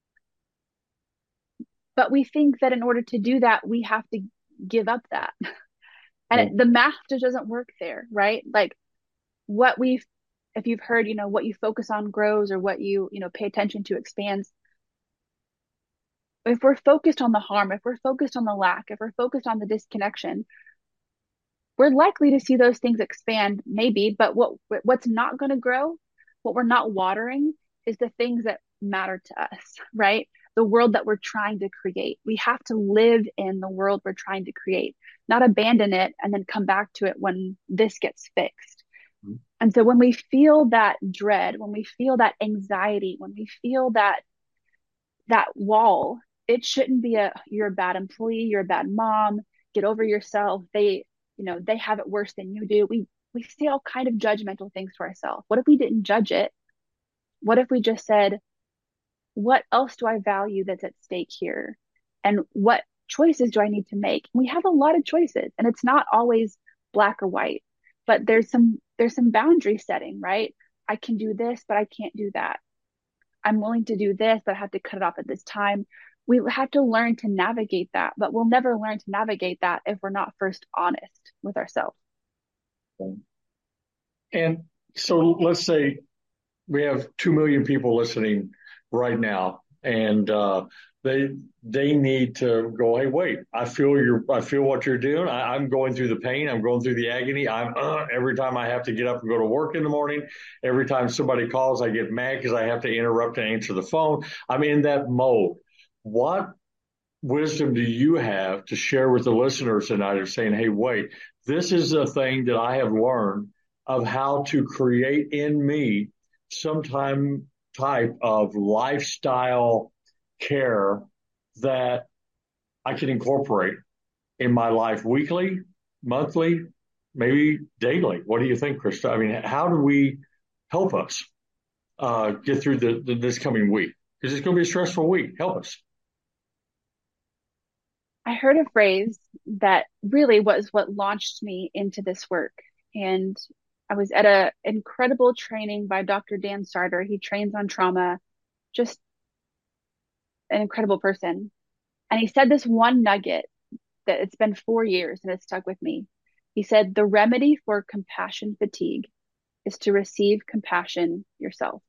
[SPEAKER 3] But we think that in order to do that, we have to give up that. And it, the math just doesn't work there, right? Like what we've, if you've heard, you know, what you focus on grows, or what you, you know, pay attention to expands. If we're focused on the harm, if we're focused on the lack, if we're focused on the disconnection, we're likely to see those things expand, maybe, but what what's not going to grow, what we're not watering, is the things that matter to us, right? The world that we're trying to create. We have to live in the world we're trying to create, not abandon it and then come back to it when this gets fixed. Mm-hmm. And so when we feel that dread, when we feel that anxiety, when we feel that that wall, it shouldn't be a, you're a bad employee, you're a bad mom, get over yourself. They, you know, they have it worse than you do. We, we say all kind of judgmental things to ourselves. What if we didn't judge it? What if we just said, what else do I value that's at stake here? And what choices do I need to make? We have a lot of choices, and it's not always black or white, but there's some, there's some boundary setting, right? I can do this, but I can't do that. I'm willing to do this, but I have to cut it off at this time. We have to learn to navigate that, but we'll never learn to navigate that if we're not first honest with ourselves.
[SPEAKER 2] And so let's say we have two million people listening right now, and uh, they they need to go, hey, wait, I feel your, I feel what you're doing. I, I'm going through the pain. I'm going through the agony. I'm uh, every time I have to get up and go to work in the morning, every time somebody calls, I get mad because I have to interrupt and answer the phone. I'm in that mode. What wisdom do you have to share with the listeners tonight of saying, hey, wait, this is a thing that I have learned of how to create in me some time type of lifestyle care that I can incorporate in my life weekly, monthly, maybe daily. What do you think, Krista? I mean, how do we help us uh, get through the, the, this coming week? Because it's going to be a stressful week. Help us.
[SPEAKER 3] I heard a phrase that really was what launched me into this work. And I was at a incredible training by Doctor Dan Sarter. He trains on trauma, just an incredible person. And he said this one nugget that it's been four years and it stuck with me. He said, the remedy for compassion fatigue is to receive compassion yourself.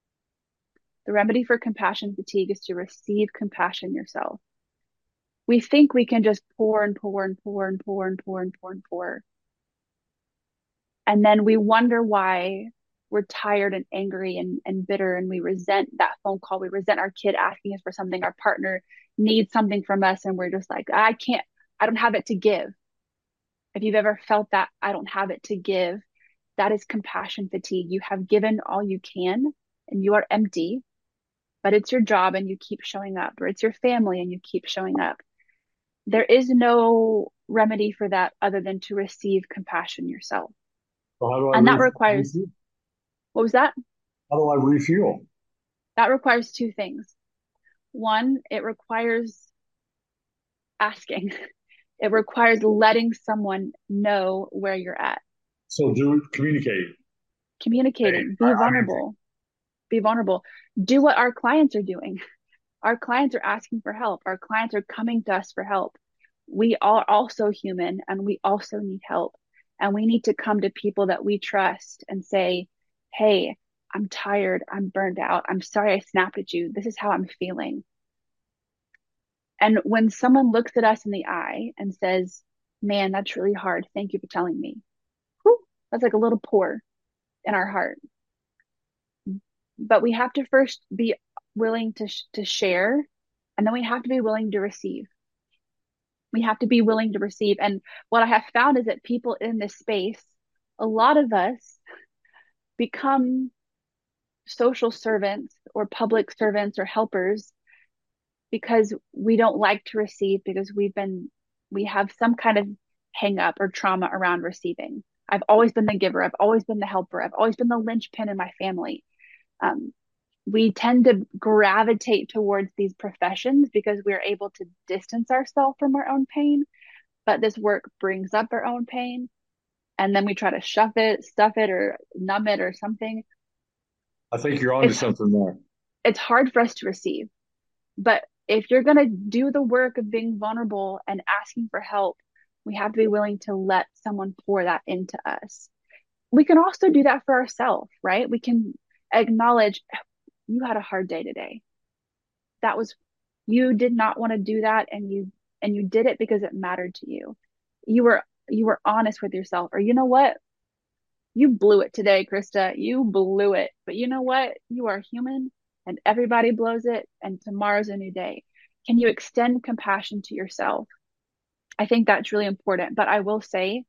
[SPEAKER 3] The remedy for compassion fatigue is to receive compassion yourself. We think we can just pour and pour and pour and pour and pour and pour and pour. And then we wonder why we're tired and angry and, and bitter, and we resent that phone call. We resent our kid asking us for something. Our partner needs something from us, and we're just like, I can't, I don't have it to give. If you've ever felt that, I don't have it to give, that is compassion fatigue. You have given all you can and you are empty, but it's your job and you keep showing up, or it's your family and you keep showing up. There is no remedy for that other than to receive compassion yourself.
[SPEAKER 2] So how do I
[SPEAKER 3] and that
[SPEAKER 2] re-
[SPEAKER 3] requires,
[SPEAKER 2] refuel?
[SPEAKER 3] what was that?
[SPEAKER 2] How do I refuel?
[SPEAKER 3] That requires two things. One, it requires asking. It requires letting someone know where you're at.
[SPEAKER 2] So do communicate.
[SPEAKER 3] Communicating,
[SPEAKER 2] Hey,
[SPEAKER 3] be
[SPEAKER 2] I,
[SPEAKER 3] vulnerable, be vulnerable. Do what our clients are doing. Our clients are asking for help. Our clients are coming to us for help. We are also human and we also need help. And we need to come to people that we trust and say, hey, I'm tired. I'm burned out. I'm sorry I snapped at you. This is how I'm feeling. And when someone looks at us in the eye and says, man, that's really hard. Thank you for telling me. Whew, that's like a little pour in our heart. But we have to first be willing to, sh- to share, and then we have to be willing to receive. We have to be willing to receive. And what I have found is that people in this space, a lot of us become social servants or public servants or helpers because we don't like to receive, because we've been, we have some kind of hang up or trauma around receiving. I've always been the giver. I've always been the helper. I've always been the linchpin in my family. Um, we tend to gravitate towards these professions because we're able to distance ourselves from our own pain. But this work brings up our own pain. And then we try to shove it, stuff it, or numb it or something.
[SPEAKER 2] I think you're onto
[SPEAKER 3] It's,
[SPEAKER 2] something there.
[SPEAKER 3] it's hard for us to receive. But if you're going to do the work of being vulnerable and asking for help, we have to be willing to let someone pour that into us. We can also do that for ourselves, right? We can acknowledge, you had a hard day today. That was, you did not want to do that, and you and you did it because it mattered to you. You were you were honest with yourself. Or you know what? You blew it today, Krista. You blew it. But you know what? You are human and everybody blows it, and tomorrow's a new day. Can you extend compassion to yourself? I think that's really important. But I will say,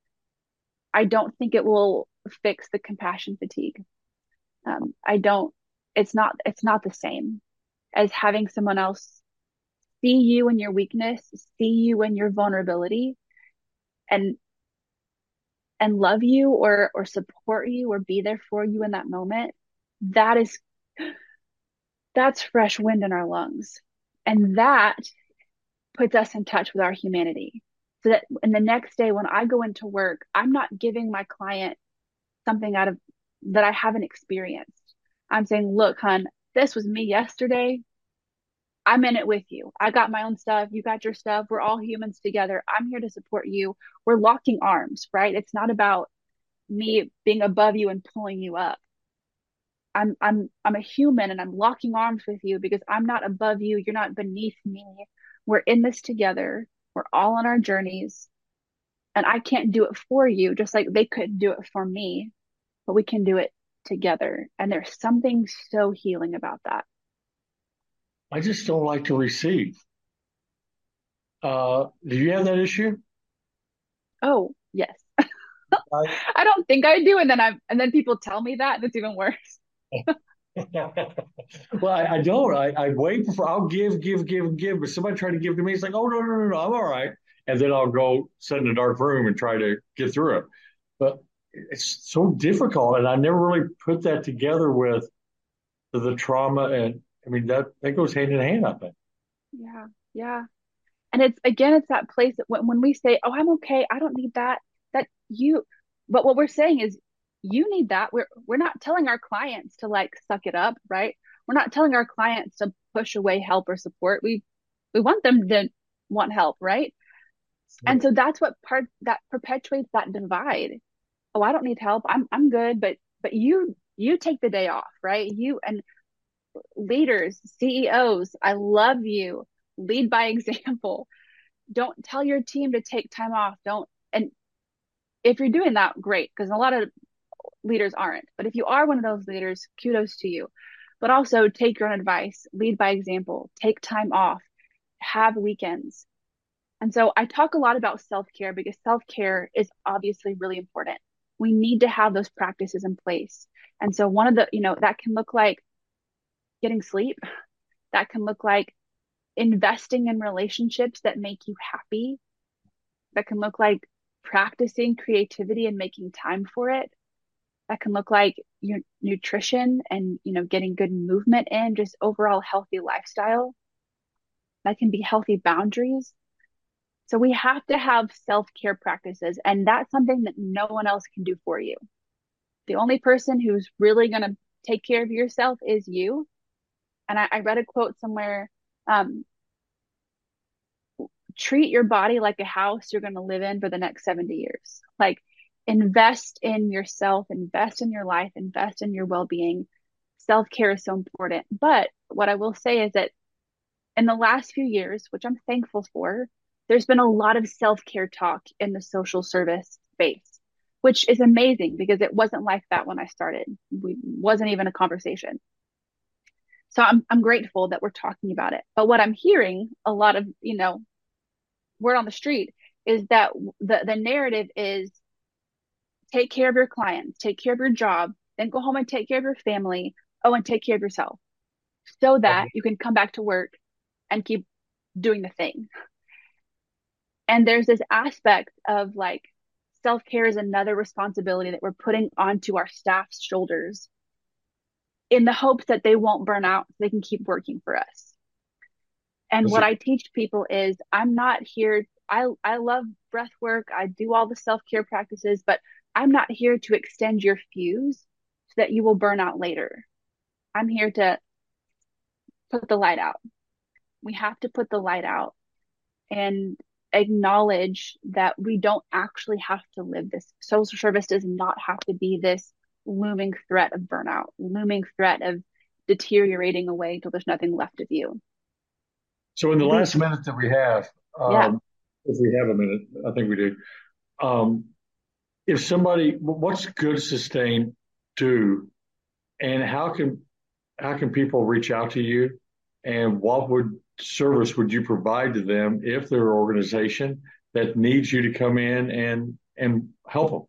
[SPEAKER 3] I don't think it will fix the compassion fatigue. Um, I don't, it's not, it's not the same as having someone else see you in your weakness, see you in your vulnerability, and and love you, or or support you, or be there for you in that moment. That is, that's fresh wind in our lungs. And that puts us in touch with our humanity. So that in the next day when I go into work, I'm not giving my client something out of that I haven't experienced. I'm saying, look, hun, this was me yesterday. I'm in it with you. I got my own stuff. You got your stuff. We're all humans together. I'm here to support you. We're locking arms, right? It's not about me being above you and pulling you up. I'm I'm I'm a human and I'm locking arms with you because I'm not above you. You're not beneath me. We're in this together. We're all on our journeys. And I can't do it for you, just like they couldn't do it for me, but we can do it together. And there's something so healing about that.
[SPEAKER 2] I just don't like to receive. Uh, do you have that issue?
[SPEAKER 3] Oh, yes.
[SPEAKER 2] I,
[SPEAKER 3] I don't think I do. And then I'm, and then people tell me that, and it's even worse.
[SPEAKER 2] well, I, I don't. I, I wait for. I'll give, give, give, give. But somebody try to give to me. It's like, oh no, no, no, no, I'm all right. And then I'll go sit in a dark room and try to get through it. But it's so difficult, and I never really put that together with the, the trauma. And I mean that that goes hand in hand, I think.
[SPEAKER 3] Yeah. Yeah. And it's again, it's that place that when, when we say, "Oh, I'm okay. I don't need that." That you, but what we're saying is you need that. We're we're not telling our clients to like suck it up, right? We're not telling our clients to push away help or support. We we want them to want help, right? And so that's what part that perpetuates that divide. Oh, I don't need help. I'm I'm good, but but you you take the day off, right? You and leaders, C E Os, I love you. Lead by example. Don't tell your team to take time off. Don't, and if you're doing that, great, because a lot of leaders aren't. But if you are one of those leaders, kudos to you. But also take your own advice, lead by example, take time off, have weekends. And so I talk a lot about self care because self care is obviously really important. We need to have those practices in place. And so one of the, you know, that can look like getting sleep, that can look like investing in relationships that make you happy, that can look like practicing creativity and making time for it. That can look like your nutrition and, you know, getting good movement in, just overall healthy lifestyle. That can be healthy boundaries. So we have to have self-care practices, and that's something that no one else can do for you. The only person who's really going to take care of yourself is you. And I, I read a quote somewhere, um, treat your body like a house you're going to live in for the next seventy years. Like invest in yourself, invest in your life, invest in your well-being. Self-care is so important. But what I will say is that in the last few years, which I'm thankful for, there's been a lot of self-care talk in the social service space, which is amazing because it wasn't like that when I started. We wasn't even a conversation. So I'm I'm grateful that we're talking about it. But what I'm hearing a lot of, you know, word on the street is that the the narrative is take care of your clients, take care of your job, then go home and take care of your family. Oh, and take care of yourself so that you can come back to work and keep doing the thing. And there's this aspect of like self care is another responsibility that we're putting onto our staff's shoulders in the hopes that they won't burn out so they can keep working for us. And what I teach people is I'm not here. I, I love breath work. I do all the self care practices, but I'm not here to extend your fuse so that you will burn out later. I'm here to put the light out. We have to put the light out and acknowledge that we don't actually have to live this. Social service does not have to be this looming threat of burnout, looming threat of deteriorating away until there's nothing left of you.
[SPEAKER 2] So in the
[SPEAKER 3] We,
[SPEAKER 2] last minute that we have,
[SPEAKER 3] yeah.
[SPEAKER 2] um, if we have a minute, I think we do. Um, if somebody, what's Good Sustain do, and how can how can people reach out to you, and what would service would you provide to them if they're an organization that needs you to come in and and help them?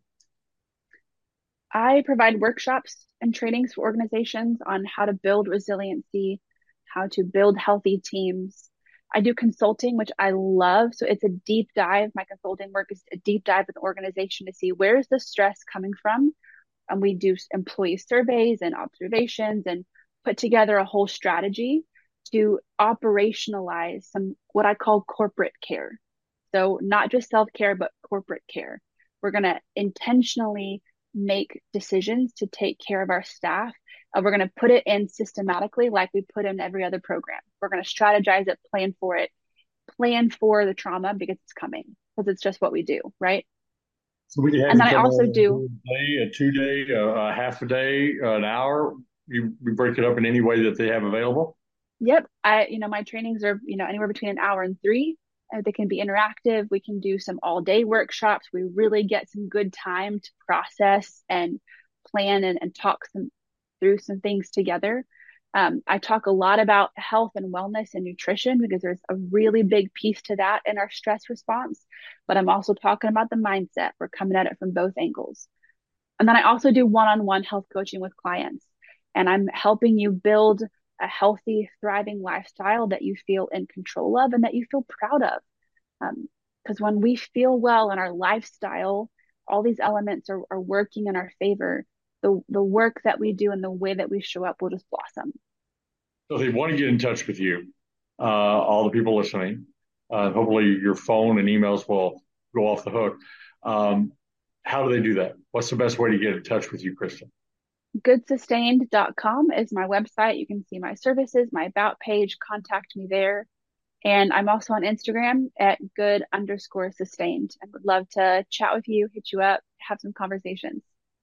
[SPEAKER 3] I provide workshops and trainings for organizations on how to build resiliency, how to build healthy teams. I do consulting, which I love. So it's a deep dive. My consulting work is a deep dive with the organization to see where is the stress coming from. And we do employee surveys and observations and put together a whole strategy to operationalize some what I call corporate care. So not just self-care, but corporate care. We're going to intentionally make decisions to take care of our staff. And we're going to put it in systematically like we put in every other program. We're going to strategize it, plan for it, plan for the trauma because it's coming, because it's just what we do, right?
[SPEAKER 2] So we have
[SPEAKER 3] And
[SPEAKER 2] you
[SPEAKER 3] then I
[SPEAKER 2] come
[SPEAKER 3] also
[SPEAKER 2] in and
[SPEAKER 3] do,
[SPEAKER 2] do a day, a two day, a, a half a day, an hour. You, you break it up in any way that they have available.
[SPEAKER 3] yep, I, you know, my trainings are, you know, anywhere between an hour and three. Uh, they can be interactive. We can do some all day workshops. We really get some good time to process and plan and, and talk some through some things together. Um, I talk a lot about health and wellness and nutrition because there's a really big piece to that in our stress response. But I'm also talking about the mindset. We're coming at it from both angles. And then I also do one-on-one health coaching with clients. And I'm helping you build a healthy, thriving lifestyle that you feel in control of and that you feel proud of. Because um, when we feel well in our lifestyle, all these elements are, are working in our favor. The, the work that we do and the way that we show up will just blossom.
[SPEAKER 2] So if they want to get in touch with you, uh, all the people listening, uh, hopefully your phone and emails will go off the hook. Um, how do they do that? What's the best way to get in touch with you, Krista?
[SPEAKER 3] good sustained dot com is my website. You can see my services, my about page, contact me there. And I'm also on Instagram at good underscore sustained. I would love to chat with you, hit you up, have some conversations.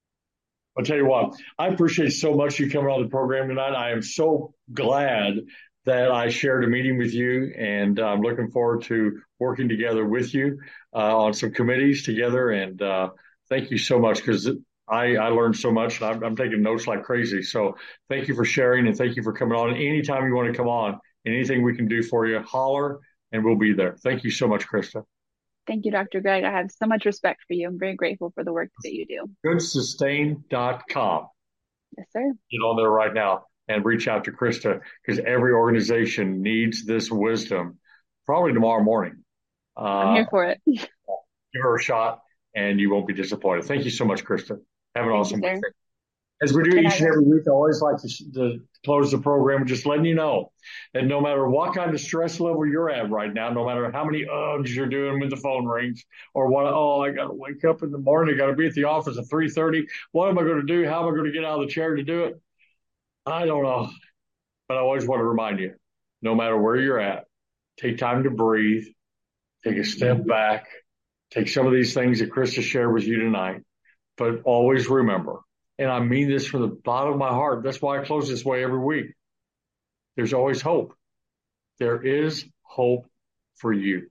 [SPEAKER 2] I'll tell you what, I appreciate so much you coming on the program tonight. I am so glad that I shared a meeting with you, and I'm looking forward to working together with you uh, on some committees together. And uh, thank you so much, because I, I learned so much, and I'm, I'm taking notes like crazy. So thank you for sharing, and thank you for coming on. And anytime you want to come on, anything we can do for you, holler, and we'll be there. Thank you so much, Krista.
[SPEAKER 3] Thank you, Doctor Greg. I have so much respect for you. I'm very grateful for the work that you do.
[SPEAKER 2] good sustain dot com.
[SPEAKER 3] Yes, sir.
[SPEAKER 2] Get on there right now and reach out to Krista, because every organization needs this wisdom. Probably tomorrow morning.
[SPEAKER 3] Uh, I'm here for it.
[SPEAKER 2] Give her a shot, and you won't be disappointed. Thank you so much, Krista. Have an
[SPEAKER 3] Thank
[SPEAKER 2] awesome
[SPEAKER 3] week.
[SPEAKER 2] As we do each and every week, I always like to, to close the program just letting you know that no matter what kind of stress level you're at right now, no matter how many uggs you're doing when the phone rings, or what, oh, I got to wake up in the morning, I got to be at the office at three thirty. What am I going to do? How am I going to get out of the chair to do it? I don't know. But I always want to remind you, no matter where you're at, take time to breathe, take a step back, take some of these things that Krista shared with you tonight, but always remember, and I mean this from the bottom of my heart. That's why I close this way every week. There's always hope. There is hope for you.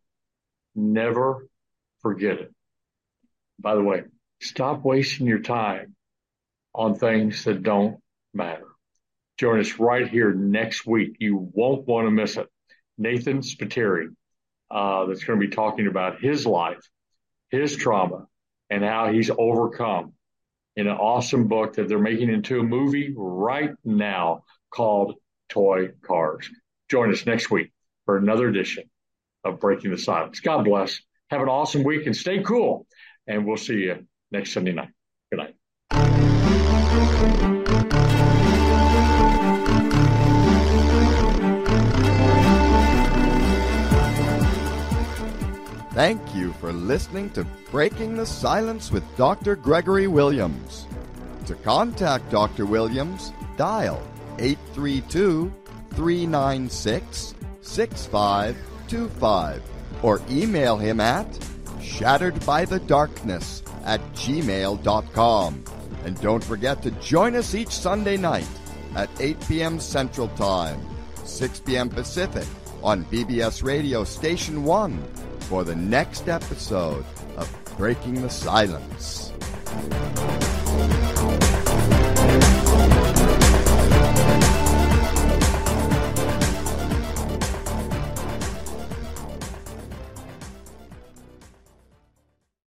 [SPEAKER 2] Never forget it. By the way, stop wasting your time on things that don't matter. Join us right here next week. You won't want to miss it. Nathan Spiteri, uh, that's going to be talking about his life, his trauma, and how he's overcome in an awesome book that they're making into a movie right now called Toy Cars. Join us next week for another edition of Breaking the Silence. God bless. Have an awesome week and stay cool. And we'll see you next Sunday night. Good night.
[SPEAKER 1] Thank you for listening to Breaking the Silence with Doctor Gregory Williams. To contact Doctor Williams, dial eight three two, three nine six, six five two five or email him at shatteredbythedarkness at gmail dot com. And don't forget to join us each Sunday night at eight p.m. Central Time, six p.m. Pacific on B B S Radio Station one for the next episode of Breaking the Silence.